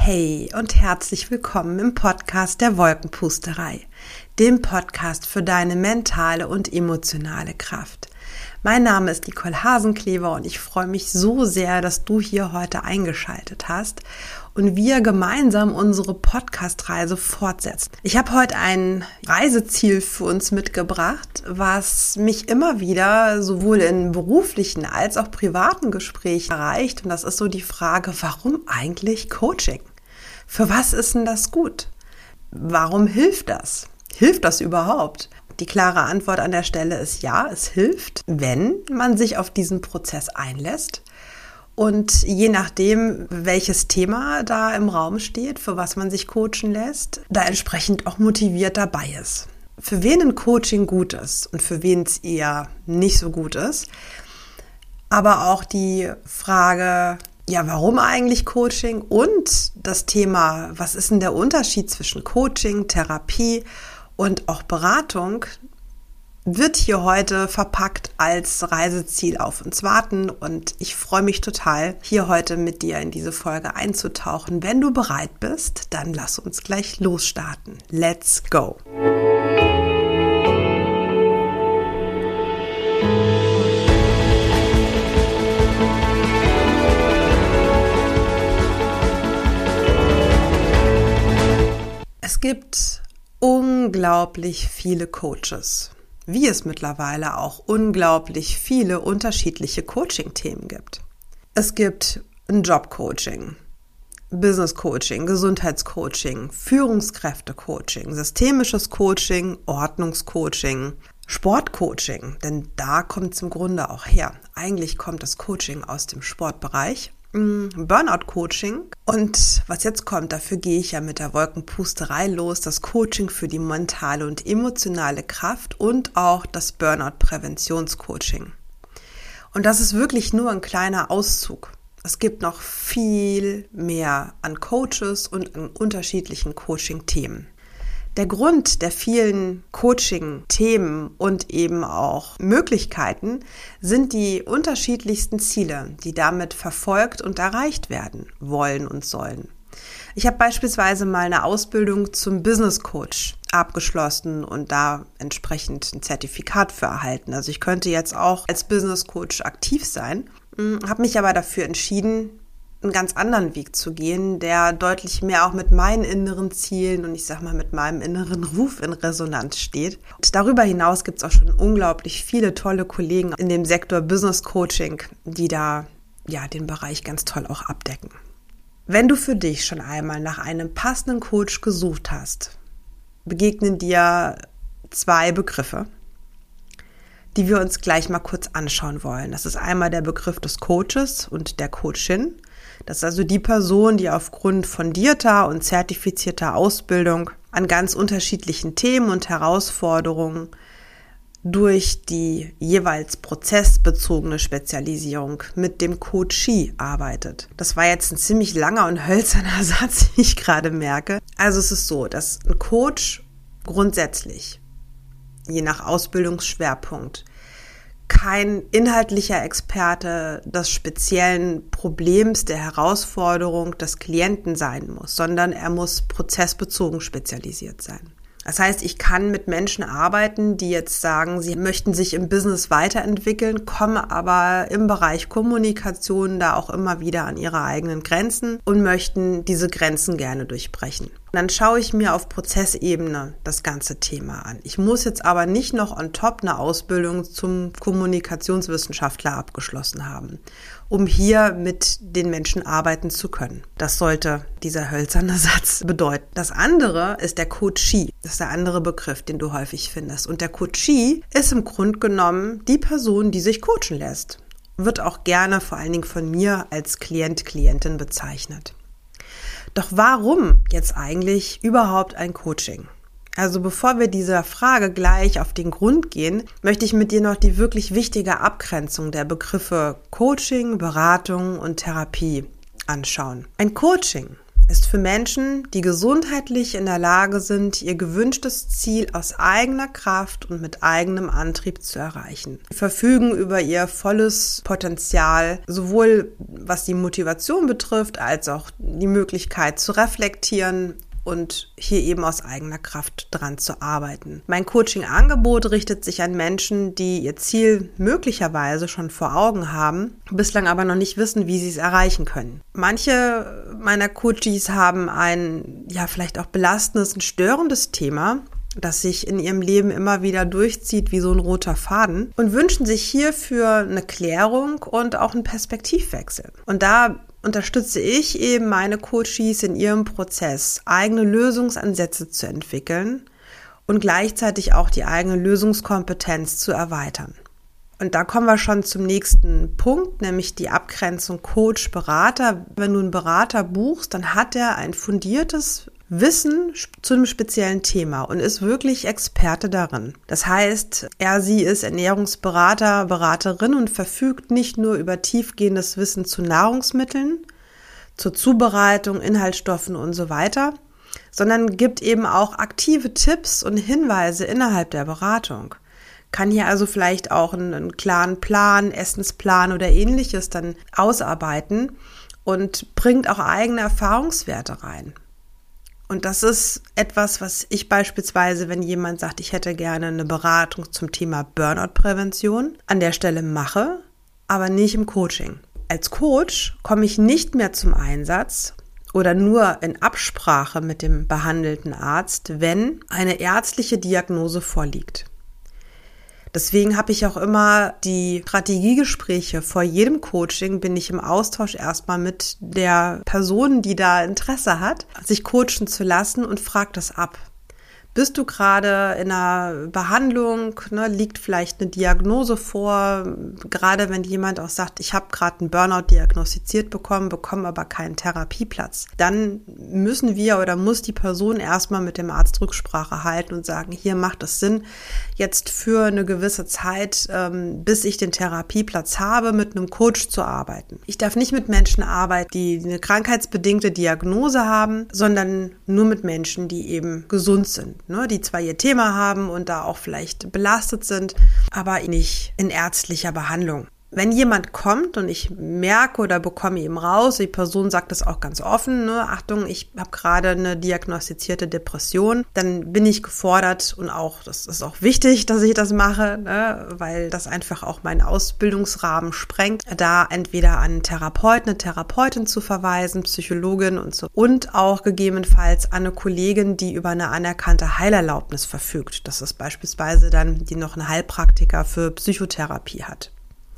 Hey und herzlich willkommen im Podcast der Wolkenpusterei, dem Podcast für deine mentale und emotionale Kraft. Mein Name ist Nicole Hasenklever und ich freue mich so sehr, dass du hier heute eingeschaltet hast und wir gemeinsam unsere Podcast-Reise fortsetzen. Ich habe heute ein Reiseziel für uns mitgebracht, was mich immer wieder sowohl in beruflichen als auch privaten Gesprächen erreicht. Und das ist so die Frage, warum eigentlich Coaching? Für was ist denn das gut? Warum hilft das? Hilft das überhaupt? Die klare Antwort an der Stelle ist ja, es hilft, wenn man sich auf diesen Prozess einlässt und je nachdem, welches Thema da im Raum steht, für was man sich coachen lässt, da entsprechend auch motiviert dabei ist. Für wen ein Coaching gut ist und für wen es eher nicht so gut ist, aber auch die Frage, ja, warum eigentlich Coaching und das Thema, was ist denn der Unterschied zwischen Coaching, Therapie und auch Beratung, wird hier heute verpackt als Reiseziel auf uns warten und ich freue mich total, hier heute mit dir in diese Folge einzutauchen. Wenn du bereit bist, dann lass uns gleich losstarten. Let's go! Es gibt unglaublich viele Coaches, wie es mittlerweile auch unglaublich viele unterschiedliche Coaching-Themen gibt. Es gibt ein Job-Coaching, Business-Coaching, Gesundheitscoaching, Führungskräfte-Coaching, systemisches Coaching, Ordnungscoaching, Sport-Coaching, denn da kommt es im Grunde auch her. Eigentlich kommt das Coaching aus dem Sportbereich. Burnout-Coaching und was jetzt kommt, dafür gehe ich ja mit der Wolkenpusterei los, das Coaching für die mentale und emotionale Kraft und auch das Burnout-Präventionscoaching. Und das ist wirklich nur ein kleiner Auszug. Es gibt noch viel mehr an Coaches und an unterschiedlichen Coaching-Themen. Der Grund der vielen Coaching-Themen und eben auch Möglichkeiten sind die unterschiedlichsten Ziele, die damit verfolgt und erreicht werden wollen und sollen. Ich habe beispielsweise mal eine Ausbildung zum Business Coach abgeschlossen und da entsprechend ein Zertifikat für erhalten. Also ich könnte jetzt auch als Business Coach aktiv sein, habe mich aber dafür entschieden, einen ganz anderen Weg zu gehen, der deutlich mehr auch mit meinen inneren Zielen und ich sag mal mit meinem inneren Ruf in Resonanz steht. Und darüber hinaus gibt es auch schon unglaublich viele tolle Kollegen in dem Sektor Business Coaching, die da ja den Bereich ganz toll auch abdecken. Wenn du für dich schon einmal nach einem passenden Coach gesucht hast, begegnen dir zwei Begriffe, die wir uns gleich mal kurz anschauen wollen. Das ist einmal der Begriff des Coaches und der Coachin. Das ist also die Person, die aufgrund fundierter und zertifizierter Ausbildung an ganz unterschiedlichen Themen und Herausforderungen durch die jeweils prozessbezogene Spezialisierung mit dem Coachee arbeitet. Das war jetzt ein ziemlich langer und hölzerner Satz, wie ich gerade merke. Also es ist so, dass ein Coach grundsätzlich, je nach Ausbildungsschwerpunkt, kein inhaltlicher Experte des speziellen Problems, der Herausforderung des Klienten sein muss, sondern er muss prozessbezogen spezialisiert sein. Das heißt, ich kann mit Menschen arbeiten, die jetzt sagen, sie möchten sich im Business weiterentwickeln, kommen aber im Bereich Kommunikation da auch immer wieder an ihre eigenen Grenzen und möchten diese Grenzen gerne durchbrechen. Und dann schaue ich mir auf Prozessebene das ganze Thema an. Ich muss jetzt aber nicht noch on top eine Ausbildung zum Kommunikationswissenschaftler abgeschlossen haben, um hier mit den Menschen arbeiten zu können. Das sollte dieser hölzerne Satz bedeuten. Das andere ist der Coachee. Das ist der andere Begriff, den du häufig findest. Und der Coachee ist im Grunde genommen die Person, die sich coachen lässt. Wird auch gerne vor allen Dingen von mir als Klient, Klientin bezeichnet. Doch warum jetzt eigentlich überhaupt ein Coaching? Also bevor wir dieser Frage gleich auf den Grund gehen, möchte ich mit dir noch die wirklich wichtige Abgrenzung der Begriffe Coaching, Beratung und Therapie anschauen. Ein Coaching ist für Menschen, die gesundheitlich in der Lage sind, ihr gewünschtes Ziel aus eigener Kraft und mit eigenem Antrieb zu erreichen. Sie verfügen über ihr volles Potenzial, sowohl was die Motivation betrifft, als auch die Möglichkeit zu reflektieren und hier eben aus eigener Kraft dran zu arbeiten. Mein Coaching-Angebot richtet sich an Menschen, die ihr Ziel möglicherweise schon vor Augen haben, bislang aber noch nicht wissen, wie sie es erreichen können. Manche meiner Coaches haben ein, vielleicht auch belastendes und störendes Thema, das sich in ihrem Leben immer wieder durchzieht wie so ein roter Faden und wünschen sich hierfür eine Klärung und auch einen Perspektivwechsel. Und da unterstütze ich eben meine Coaches in ihrem Prozess, eigene Lösungsansätze zu entwickeln und gleichzeitig auch die eigene Lösungskompetenz zu erweitern. Und da kommen wir schon zum nächsten Punkt, nämlich die Abgrenzung Coach-Berater. Wenn du einen Berater buchst, dann hat er ein fundiertes Wissen zu einem speziellen Thema und ist wirklich Experte darin. Das heißt, sie ist Ernährungsberater, Beraterin und verfügt nicht nur über tiefgehendes Wissen zu Nahrungsmitteln, zur Zubereitung, Inhaltsstoffen und so weiter, sondern gibt eben auch aktive Tipps und Hinweise innerhalb der Beratung. Kann hier also vielleicht auch einen klaren Plan, Essensplan oder ähnliches dann ausarbeiten und bringt auch eigene Erfahrungswerte rein. Und das ist etwas, was ich beispielsweise, wenn jemand sagt, ich hätte gerne eine Beratung zum Thema Burnout-Prävention, an der Stelle mache, aber nicht im Coaching. Als Coach komme ich nicht mehr zum Einsatz oder nur in Absprache mit dem behandelten Arzt, wenn eine ärztliche Diagnose vorliegt. Deswegen habe ich auch immer die Strategiegespräche vor jedem Coaching, bin ich im Austausch erstmal mit der Person, die da Interesse hat, sich coachen zu lassen und frage das ab. Bist du gerade in einer Behandlung, liegt vielleicht eine Diagnose vor, gerade wenn jemand auch sagt, ich habe gerade einen Burnout diagnostiziert bekommen, bekomme aber keinen Therapieplatz, dann müssen wir oder muss die Person erstmal mit dem Arzt Rücksprache halten und sagen, hier macht es Sinn, jetzt für eine gewisse Zeit, bis ich den Therapieplatz habe, mit einem Coach zu arbeiten. Ich darf nicht mit Menschen arbeiten, die eine krankheitsbedingte Diagnose haben, sondern nur mit Menschen, die eben gesund sind. Die zwar ihr Thema haben und da auch vielleicht belastet sind, aber nicht in ärztlicher Behandlung. Wenn jemand kommt und ich merke oder bekomme eben raus, die Person sagt das auch ganz offen, Achtung, ich habe gerade eine diagnostizierte Depression, dann bin ich gefordert und auch, das ist auch wichtig, dass ich das mache, weil das einfach auch meinen Ausbildungsrahmen sprengt, da entweder an einen Therapeuten, eine Therapeutin zu verweisen, Psychologin und so, und auch gegebenenfalls an eine Kollegin, die über eine anerkannte Heilerlaubnis verfügt. Das ist beispielsweise dann, die noch einen Heilpraktiker für Psychotherapie hat.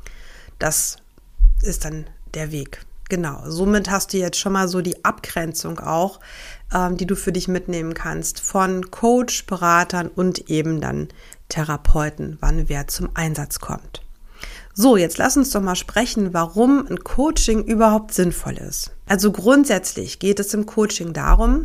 Das ist dann der Weg. Genau, somit hast du jetzt schon mal so die Abgrenzung auch, die du für dich mitnehmen kannst von Coach, Beratern und eben dann Therapeuten, wann wer zum Einsatz kommt. So, jetzt lass uns doch mal sprechen, warum ein Coaching überhaupt sinnvoll ist. Also grundsätzlich geht es im Coaching darum,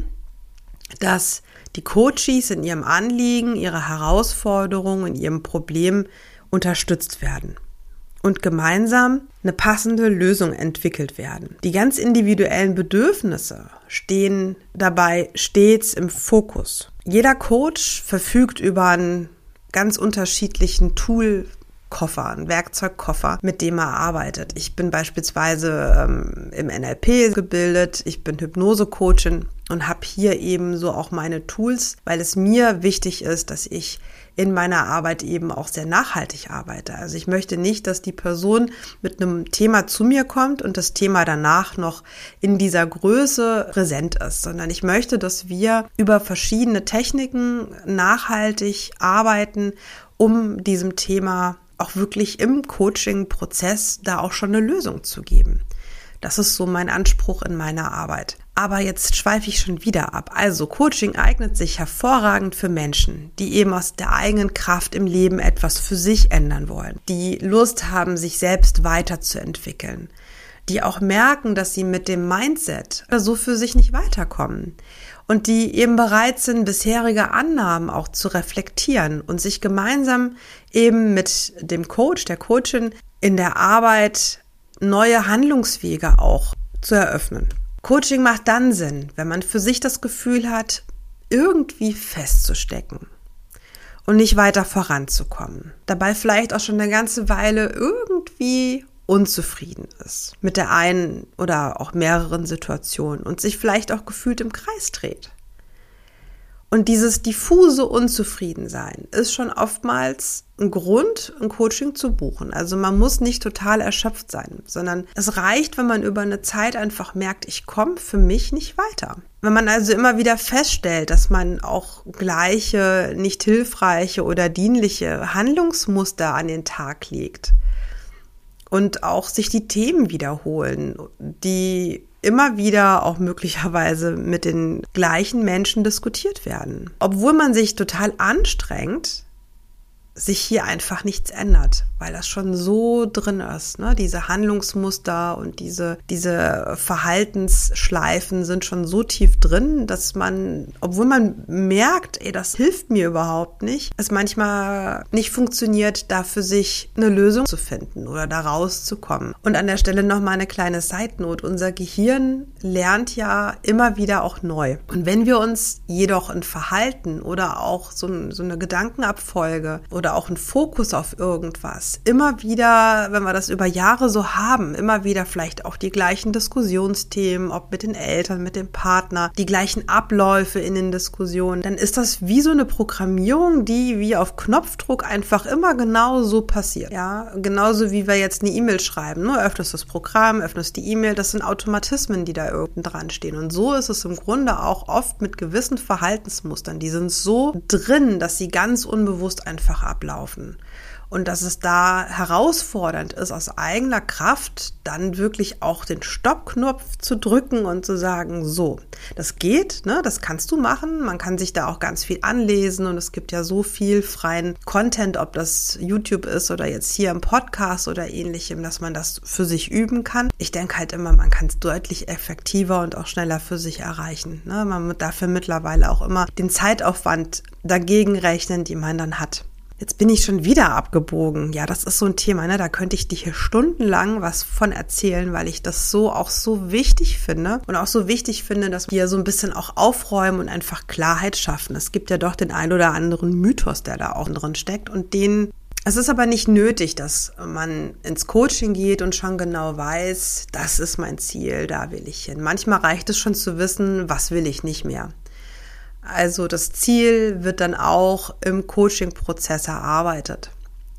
dass die Coaches in ihrem Anliegen, ihrer Herausforderung, in ihrem Problem unterstützt werden und gemeinsam eine passende Lösung entwickelt werden. Die ganz individuellen Bedürfnisse stehen dabei stets im Fokus. Jeder Coach verfügt über einen ganz unterschiedlichen Toolkoffer, einen Werkzeugkoffer, mit dem er arbeitet. Ich bin beispielsweise im NLP gebildet, ich bin Hypnose-Coachin und habe hier eben so auch meine Tools, weil es mir wichtig ist, dass ich in meiner Arbeit eben auch sehr nachhaltig arbeite. Also ich möchte nicht, dass die Person mit einem Thema zu mir kommt und das Thema danach noch in dieser Größe präsent ist, sondern ich möchte, dass wir über verschiedene Techniken nachhaltig arbeiten, um diesem Thema auch wirklich im Coaching-Prozess da auch schon eine Lösung zu geben. Das ist so mein Anspruch in meiner Arbeit. Aber jetzt schweife ich schon wieder ab. Also Coaching eignet sich hervorragend für Menschen, die eben aus der eigenen Kraft im Leben etwas für sich ändern wollen, die Lust haben, sich selbst weiterzuentwickeln, die auch merken, dass sie mit dem Mindset so für sich nicht weiterkommen und die eben bereit sind, bisherige Annahmen auch zu reflektieren und sich gemeinsam eben mit dem Coach, der Coachin in der Arbeit neue Handlungswege auch zu eröffnen. Coaching macht dann Sinn, wenn man für sich das Gefühl hat, irgendwie festzustecken und nicht weiter voranzukommen. Dabei vielleicht auch schon eine ganze Weile irgendwie unzufrieden ist mit der einen oder auch mehreren Situationen und sich vielleicht auch gefühlt im Kreis dreht. Und dieses diffuse Unzufriedensein ist schon oftmals ein Grund, ein Coaching zu buchen. Also man muss nicht total erschöpft sein, sondern es reicht, wenn man über eine Zeit einfach merkt, ich komme für mich nicht weiter. Wenn man also immer wieder feststellt, dass man auch gleiche, nicht hilfreiche oder dienliche Handlungsmuster an den Tag legt und auch sich die Themen wiederholen, die immer wieder auch möglicherweise mit den gleichen Menschen diskutiert werden. Obwohl man sich total anstrengt, sich hier einfach nichts ändert, weil das schon so drin ist, ne? Diese Handlungsmuster und diese Verhaltensschleifen sind schon so tief drin, dass man, obwohl man merkt, das hilft mir überhaupt nicht, es manchmal nicht funktioniert, da für sich eine Lösung zu finden oder da rauszukommen. Und an der Stelle nochmal eine kleine Side-Note. Unser Gehirn lernt ja immer wieder auch neu. Und wenn wir uns jedoch ein Verhalten oder auch so eine Gedankenabfolge oder auch ein Fokus auf irgendwas immer wieder, wenn wir das über Jahre so haben, immer wieder vielleicht auch die gleichen Diskussionsthemen, ob mit den Eltern, mit dem Partner, die gleichen Abläufe in den Diskussionen, dann ist das wie so eine Programmierung, die wie auf Knopfdruck einfach immer genau so passiert. Ja, genauso wie wir jetzt eine E-Mail schreiben, ne? Öffnest das Programm, öffnest die E-Mail, das sind Automatismen, die da irgendwo dran stehen. Und so ist es im Grunde auch oft mit gewissen Verhaltensmustern. Die sind so drin, dass sie ganz unbewusst einfach ablaufen. Und dass es da herausfordernd ist, aus eigener Kraft dann wirklich auch den Stoppknopf zu drücken und zu sagen, so, das geht, ne, das kannst du machen. Man kann sich da auch ganz viel anlesen und es gibt ja so viel freien Content, ob das YouTube ist oder jetzt hier im Podcast oder ähnlichem, dass man das für sich üben kann. Ich denke halt immer, man kann es deutlich effektiver und auch schneller für sich erreichen. Ne? Man muss dafür mittlerweile auch immer den Zeitaufwand dagegen rechnen, die man dann hat. Jetzt bin ich schon wieder abgebogen. Ja, das ist so ein Thema, ne? Da könnte ich dir hier stundenlang was von erzählen, weil ich das auch so wichtig finde und auch so wichtig finde, dass wir so ein bisschen auch aufräumen und einfach Klarheit schaffen. Es gibt ja doch den ein oder anderen Mythos, der da auch drin steckt und es ist aber nicht nötig, dass man ins Coaching geht und schon genau weiß, das ist mein Ziel, da will ich hin. Manchmal reicht es schon zu wissen, was will ich nicht mehr. Also das Ziel wird dann auch im Coaching-Prozess erarbeitet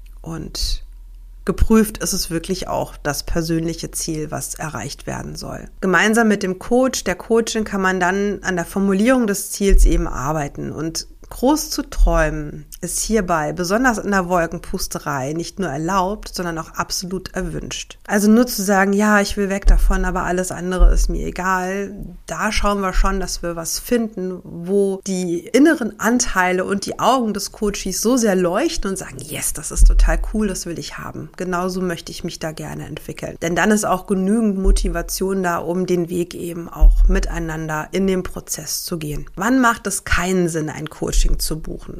und geprüft ist es wirklich auch das persönliche Ziel, was erreicht werden soll. Gemeinsam mit dem Coach, der Coachin, kann man dann an der Formulierung des Ziels eben arbeiten und groß zu träumen ist hierbei, besonders in der Wolkenpusterei, nicht nur erlaubt, sondern auch absolut erwünscht. Also nur zu sagen, ja, ich will weg davon, aber alles andere ist mir egal, da schauen wir schon, dass wir was finden, wo die inneren Anteile und die Augen des Coaches so sehr leuchten und sagen, yes, das ist total cool, das will ich haben. Genauso möchte ich mich da gerne entwickeln. Denn dann ist auch genügend Motivation da, um den Weg eben auch miteinander in den Prozess zu gehen. Wann macht es keinen Sinn, ein Coaching zu buchen?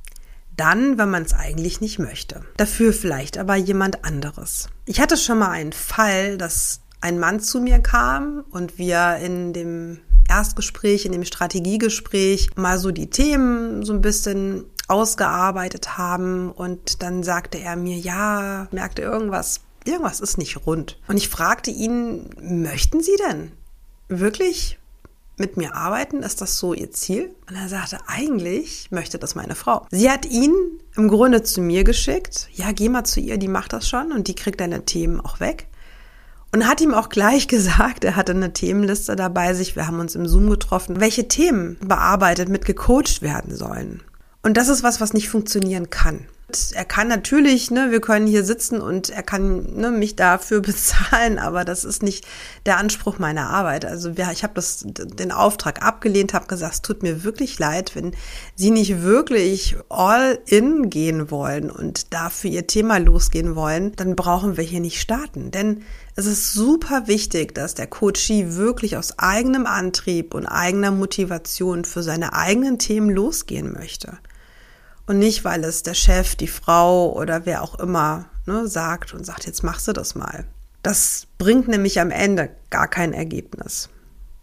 Dann, wenn man es eigentlich nicht möchte. Dafür vielleicht aber jemand anderes. Ich hatte schon mal einen Fall, dass ein Mann zu mir kam und wir in dem Erstgespräch, in dem Strategiegespräch mal so die Themen so ein bisschen ausgearbeitet haben und dann sagte er mir, ja, merkte irgendwas ist nicht rund. Und ich fragte ihn, möchten Sie denn wirklich mit mir arbeiten? Ist das so Ihr Ziel? Und er sagte, eigentlich möchte das meine Frau. Sie hat ihn im Grunde zu mir geschickt. Ja, geh mal zu ihr, die macht das schon und die kriegt deine Themen auch weg. Und hat ihm auch gleich gesagt, er hatte eine Themenliste dabei sich, wir haben uns im Zoom getroffen, welche Themen bearbeitet, mit gecoacht werden sollen. Und das ist was nicht funktionieren kann. Er kann natürlich, wir können hier sitzen und er kann mich dafür bezahlen, aber das ist nicht der Anspruch meiner Arbeit. Also ich habe den Auftrag abgelehnt, habe gesagt, es tut mir wirklich leid, wenn Sie nicht wirklich all in gehen wollen und dafür Ihr Thema losgehen wollen, dann brauchen wir hier nicht starten. Denn es ist super wichtig, dass der Coachee wirklich aus eigenem Antrieb und eigener Motivation für seine eigenen Themen losgehen möchte. Und nicht, weil es der Chef, die Frau oder wer auch immer sagt und sagt, jetzt machst du das mal. Das bringt nämlich am Ende gar kein Ergebnis.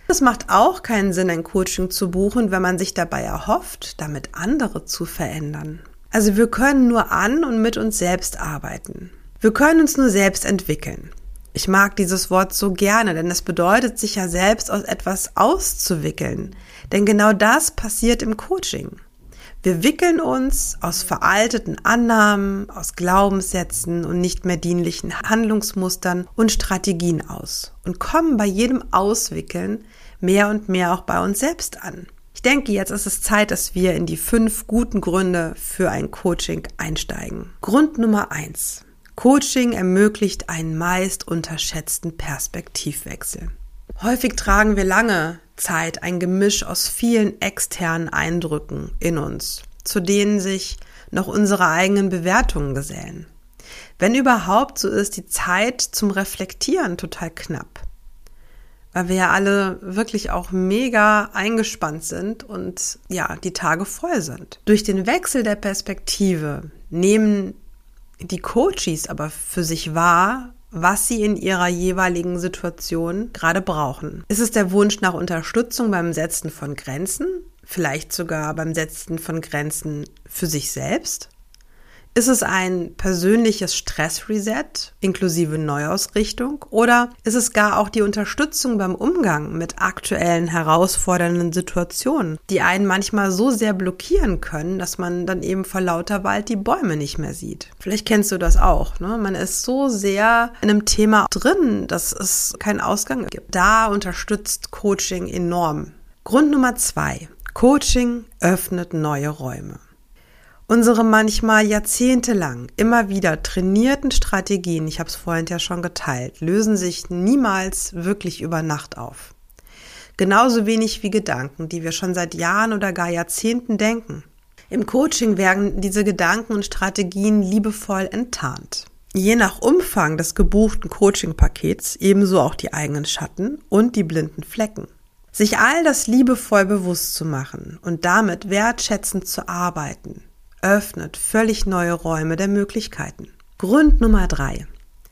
Es macht auch keinen Sinn, ein Coaching zu buchen, wenn man sich dabei erhofft, damit andere zu verändern. Also wir können nur an und mit uns selbst arbeiten. Wir können uns nur selbst entwickeln. Ich mag dieses Wort so gerne, denn es bedeutet, sich ja selbst aus etwas auszuwickeln. Denn genau das passiert im Coaching. Wir wickeln uns aus veralteten Annahmen, aus Glaubenssätzen und nicht mehr dienlichen Handlungsmustern und Strategien aus und kommen bei jedem Auswickeln mehr und mehr auch bei uns selbst an. Ich denke, jetzt ist es Zeit, dass wir in die 5 guten Gründe für ein Coaching einsteigen. Grund Nummer 1. Coaching ermöglicht einen meist unterschätzten Perspektivwechsel. Häufig tragen wir lange Zeit ein Gemisch aus vielen externen Eindrücken in uns, zu denen sich noch unsere eigenen Bewertungen gesellen. Wenn überhaupt, so ist die Zeit zum Reflektieren total knapp, weil wir ja alle wirklich auch mega eingespannt sind und ja, die Tage voll sind. Durch den Wechsel der Perspektive nehmen die Coaches aber für sich wahr, was sie in ihrer jeweiligen Situation gerade brauchen. Ist es der Wunsch nach Unterstützung beim Setzen von Grenzen? Vielleicht sogar beim Setzen von Grenzen für sich selbst? Ist es ein persönliches Stressreset inklusive Neuausrichtung? Oder ist es gar auch die Unterstützung beim Umgang mit aktuellen herausfordernden Situationen, die einen manchmal so sehr blockieren können, dass man dann eben vor lauter Wald die Bäume nicht mehr sieht? Vielleicht kennst du das auch, ne? Man ist so sehr in einem Thema drin, dass es keinen Ausgang gibt. Da unterstützt Coaching enorm. Grund Nummer 2. Coaching öffnet neue Räume. Unsere manchmal jahrzehntelang immer wieder trainierten Strategien, ich habe es vorhin ja schon geteilt, lösen sich niemals wirklich über Nacht auf. Genauso wenig wie Gedanken, die wir schon seit Jahren oder gar Jahrzehnten denken. Im Coaching werden diese Gedanken und Strategien liebevoll enttarnt. Je nach Umfang des gebuchten Coaching-Pakets ebenso auch die eigenen Schatten und die blinden Flecken. Sich all das liebevoll bewusst zu machen und damit wertschätzend zu arbeiten, öffnet völlig neue Räume der Möglichkeiten. Grund Nummer 3.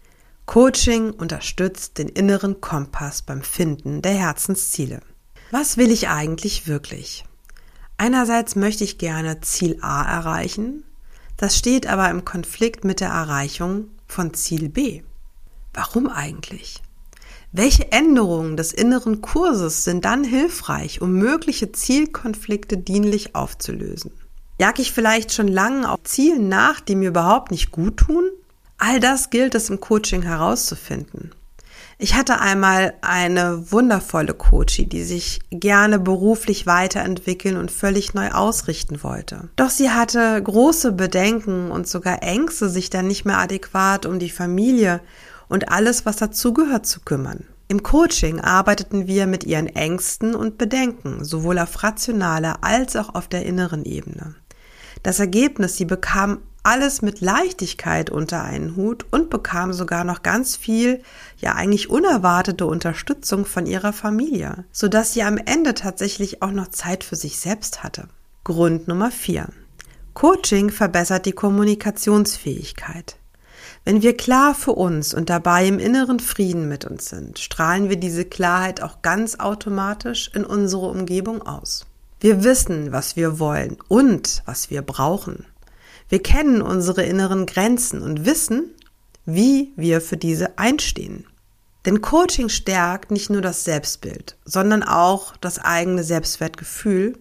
Coaching unterstützt den inneren Kompass beim Finden der Herzensziele. Was will ich eigentlich wirklich? Einerseits möchte ich gerne Ziel A erreichen, das steht aber im Konflikt mit der Erreichung von Ziel B. Warum eigentlich? Welche Änderungen des inneren Kurses sind dann hilfreich, um mögliche Zielkonflikte dienlich aufzulösen? Jag ich vielleicht schon lange auf Zielen nach, die mir überhaupt nicht gut tun? All das gilt es im Coaching herauszufinden. Ich hatte einmal eine wundervolle Coachie, die sich gerne beruflich weiterentwickeln und völlig neu ausrichten wollte. Doch sie hatte große Bedenken und sogar Ängste, sich dann nicht mehr adäquat um die Familie und alles, was dazugehört, zu kümmern. Im Coaching arbeiteten wir mit ihren Ängsten und Bedenken, sowohl auf rationaler als auch auf der inneren Ebene. Das Ergebnis, sie bekam alles mit Leichtigkeit unter einen Hut und bekam sogar noch ganz viel, ja eigentlich unerwartete Unterstützung von ihrer Familie, sodass sie am Ende tatsächlich auch noch Zeit für sich selbst hatte. Grund Nummer 4. Coaching verbessert die Kommunikationsfähigkeit. Wenn wir klar für uns und dabei im inneren Frieden mit uns sind, strahlen wir diese Klarheit auch ganz automatisch in unsere Umgebung aus. Wir wissen, was wir wollen und was wir brauchen. Wir kennen unsere inneren Grenzen und wissen, wie wir für diese einstehen. Denn Coaching stärkt nicht nur das Selbstbild, sondern auch das eigene Selbstwertgefühl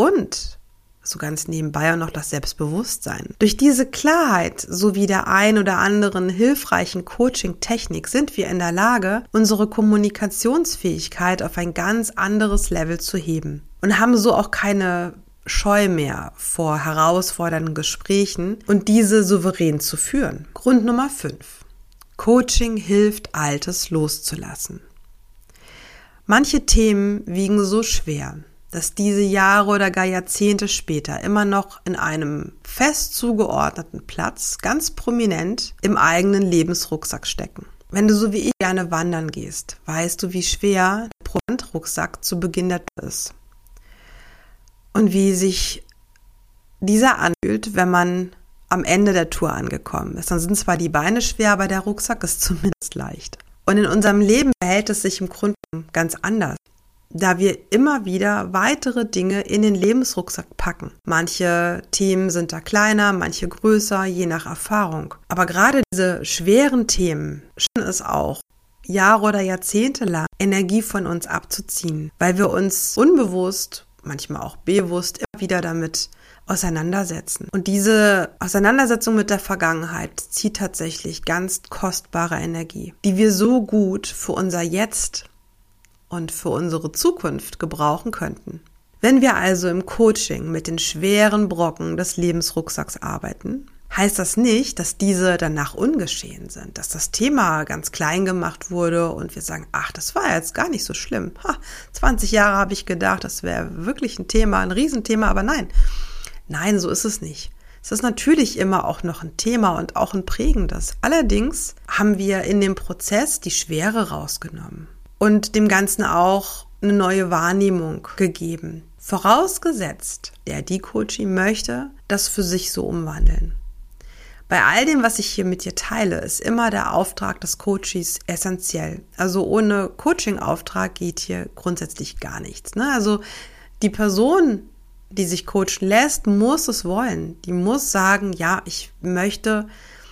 und so ganz nebenbei auch noch das Selbstbewusstsein. Durch diese Klarheit sowie der ein oder anderen hilfreichen Coaching-Technik sind wir in der Lage, unsere Kommunikationsfähigkeit auf ein ganz anderes Level zu heben und haben so auch keine Scheu mehr vor herausfordernden Gesprächen und diese souverän zu führen. Grund Nummer 5. Coaching hilft, Altes loszulassen. Manche Themen wiegen so schwer, dass diese Jahre oder gar Jahrzehnte später immer noch in einem fest zugeordneten Platz ganz prominent im eigenen Lebensrucksack stecken. Wenn du so wie ich gerne wandern gehst, weißt du, wie schwer der Proviantrucksack zu Beginn der Tour ist. Und wie sich dieser anfühlt, wenn man am Ende der Tour angekommen ist. Dann sind zwar die Beine schwer, aber der Rucksack ist zumindest leicht. Und in unserem Leben verhält es sich im Grunde ganz anders. da wir immer wieder weitere Dinge in den Lebensrucksack packen. Manche Themen sind da kleiner, manche größer, je nach Erfahrung. Aber gerade diese schweren Themen schaffen es auch, Jahre oder Jahrzehnte lang Energie von uns abzuziehen, weil wir uns unbewusst, manchmal auch bewusst, immer wieder damit auseinandersetzen. Und diese Auseinandersetzung mit der Vergangenheit zieht tatsächlich ganz kostbare Energie, die wir so gut für unser Jetzt und für unsere Zukunft gebrauchen könnten. Wenn wir also im Coaching mit den schweren Brocken des Lebensrucksacks arbeiten, heißt das nicht, dass diese danach ungeschehen sind, dass das Thema ganz klein gemacht wurde und wir sagen, ach, das war jetzt gar nicht so schlimm. 20 Jahre habe ich gedacht, das wäre wirklich ein Thema, ein Riesenthema, aber nein, so ist es nicht. Es ist natürlich immer auch noch ein Thema und auch ein prägendes. Allerdings haben wir in dem Prozess die Schwere rausgenommen und dem Ganzen auch eine neue Wahrnehmung gegeben. Vorausgesetzt, die Coachie möchte das für sich so umwandeln. Bei all dem, was ich hier mit dir teile, ist immer der Auftrag des Coaches essentiell. Also ohne Coaching-Auftrag geht hier grundsätzlich gar nichts. Also die Person, die sich coachen lässt, muss es wollen. Die muss sagen, ja, ich möchte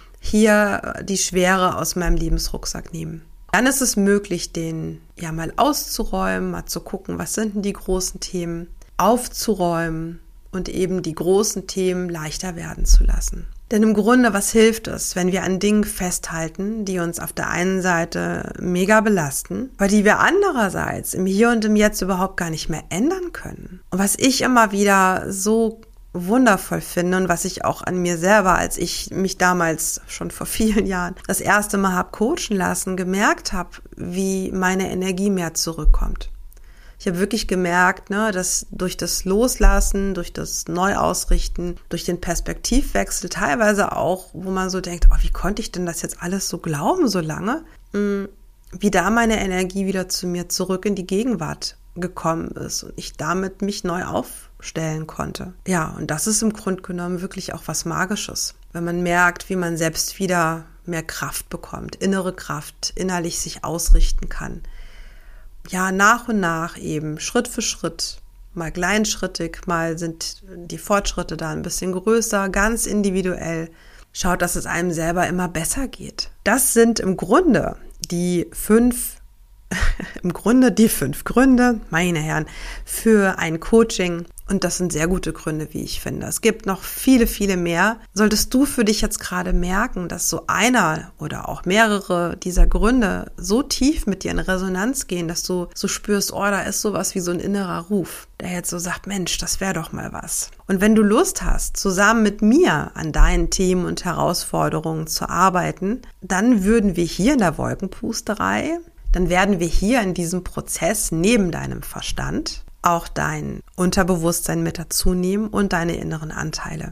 hier die Schwere aus meinem Lebensrucksack nehmen. Dann ist es möglich, den ja mal auszuräumen, mal zu gucken, was sind denn die großen Themen, aufzuräumen und eben die großen Themen leichter werden zu lassen. Denn im Grunde, was hilft es, wenn wir an Dingen festhalten, die uns auf der einen Seite mega belasten, aber die wir andererseits im Hier und im Jetzt überhaupt gar nicht mehr ändern können? Und was ich immer wieder so wundervoll finde und was ich auch an mir selber, als ich mich damals schon vor vielen Jahren das erste Mal habe coachen lassen, gemerkt habe, wie meine Energie mehr zurückkommt. Ich habe wirklich gemerkt, dass durch das Loslassen, durch das Neuausrichten, durch den Perspektivwechsel teilweise auch, wo man so denkt, wie konnte ich denn das jetzt alles so glauben so lange, wie da meine Energie wieder zu mir zurück in die Gegenwart gekommen ist und ich damit mich neu aufstellen konnte. Ja, und das ist im Grunde genommen wirklich auch was Magisches, wenn man merkt, wie man selbst wieder mehr Kraft bekommt, innere Kraft, innerlich sich ausrichten kann. Ja, nach und nach eben, Schritt für Schritt, mal kleinschrittig, mal sind die Fortschritte da ein bisschen größer, ganz individuell. Schaut, dass es einem selber immer besser geht. Das sind im Grunde die fünf Gründe, meine Herren, für ein Coaching. Und das sind sehr gute Gründe, wie ich finde. Es gibt noch viele, viele mehr. Solltest du für dich jetzt gerade merken, dass so einer oder auch mehrere dieser Gründe so tief mit dir in Resonanz gehen, dass du so spürst, da ist sowas wie so ein innerer Ruf, der jetzt so sagt, Mensch, das wäre doch mal was. Und wenn du Lust hast, zusammen mit mir an deinen Themen und Herausforderungen zu arbeiten, dann würden wir hier in der Wolkenpusterei, dann werden wir hier in diesem Prozess neben deinem Verstand auch dein Unterbewusstsein mit dazu nehmen und deine inneren Anteile.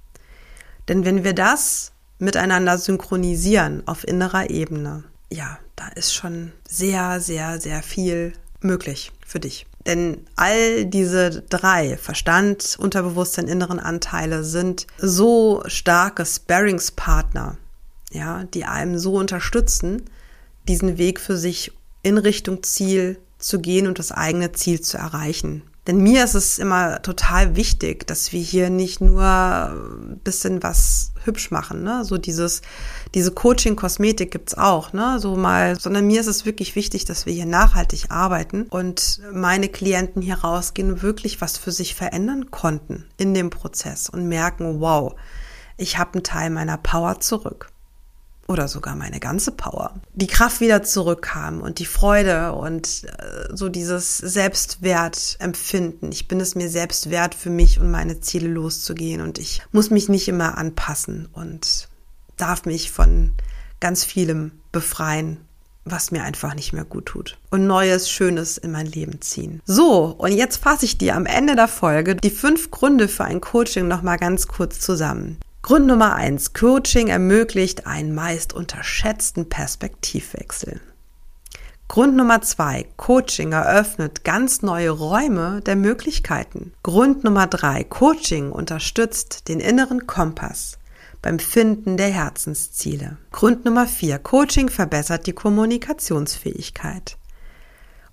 Denn wenn wir das miteinander synchronisieren auf innerer Ebene, ja, da ist schon sehr, sehr, sehr viel möglich für dich. Denn all diese 3, Verstand, Unterbewusstsein, inneren Anteile, sind so starke Sparringspartner, ja, die einem so unterstützen, diesen Weg für sich in Richtung Ziel zu gehen und das eigene Ziel zu erreichen. Denn mir ist es immer total wichtig, dass wir hier nicht nur ein bisschen was hübsch machen, so diese Coaching-Kosmetik gibt's auch, sondern mir ist es wirklich wichtig, dass wir hier nachhaltig arbeiten und meine Klienten hier rausgehen, wirklich was für sich verändern konnten in dem Prozess und merken, wow, ich habe einen Teil meiner Power zurück. Oder sogar meine ganze Power. Die Kraft wieder zurückkam und die Freude und so dieses Selbstwertempfinden. Ich bin es mir selbst wert, für mich und meine Ziele loszugehen und ich muss mich nicht immer anpassen und darf mich von ganz vielem befreien, was mir einfach nicht mehr gut tut und Neues, Schönes in mein Leben ziehen. So, und jetzt fasse ich dir am Ende der Folge die 5 Gründe für ein Coaching nochmal ganz kurz zusammen. Grund Nummer 1. Coaching ermöglicht einen meist unterschätzten Perspektivwechsel. Grund Nummer 2. Coaching eröffnet ganz neue Räume der Möglichkeiten. Grund Nummer 3. Coaching unterstützt den inneren Kompass beim Finden der Herzensziele. Grund Nummer 4. Coaching verbessert die Kommunikationsfähigkeit.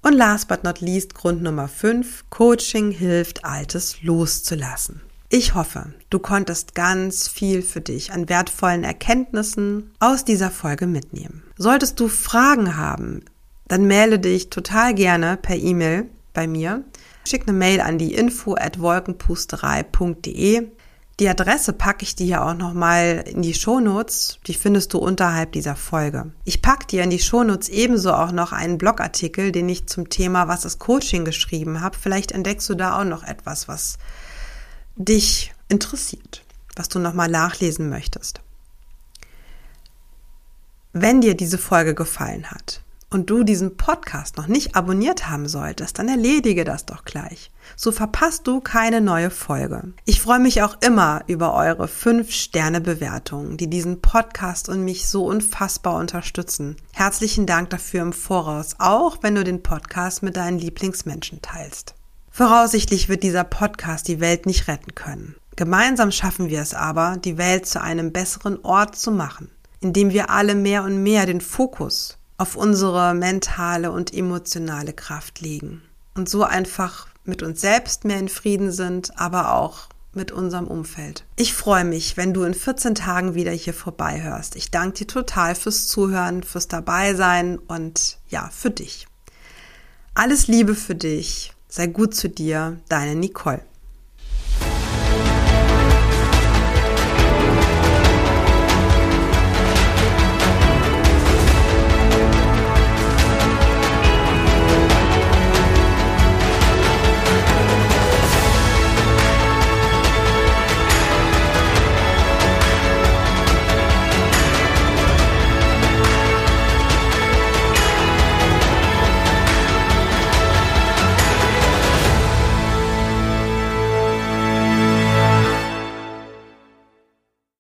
Und last but not least, Grund Nummer 5, Coaching hilft, Altes loszulassen. Ich hoffe, du konntest ganz viel für dich an wertvollen Erkenntnissen aus dieser Folge mitnehmen. Solltest du Fragen haben, dann melde dich total gerne per E-Mail bei mir. Schick eine Mail an die info@wolkenpusterei.de. Die Adresse packe ich dir ja auch nochmal in die Shownotes. Die findest du unterhalb dieser Folge. Ich packe dir in die Shownotes ebenso auch noch einen Blogartikel, den ich zum Thema Was ist Coaching geschrieben habe. Vielleicht entdeckst du da auch noch etwas, was dich interessiert, was du nochmal nachlesen möchtest. Wenn dir diese Folge gefallen hat und du diesen Podcast noch nicht abonniert haben solltest, dann erledige das doch gleich. So verpasst du keine neue Folge. Ich freue mich auch immer über eure 5-Sterne-Bewertungen, die diesen Podcast und mich so unfassbar unterstützen. Herzlichen Dank dafür im Voraus, auch wenn du den Podcast mit deinen Lieblingsmenschen teilst. Voraussichtlich wird dieser Podcast die Welt nicht retten können. Gemeinsam schaffen wir es aber, die Welt zu einem besseren Ort zu machen, indem wir alle mehr und mehr den Fokus auf unsere mentale und emotionale Kraft legen und so einfach mit uns selbst mehr in Frieden sind, aber auch mit unserem Umfeld. Ich freue mich, wenn du in 14 Tagen wieder hier vorbeihörst. Ich danke dir total fürs Zuhören, fürs Dabeisein und ja, für dich. Alles Liebe für dich. Sei gut zu dir, deine Nicole.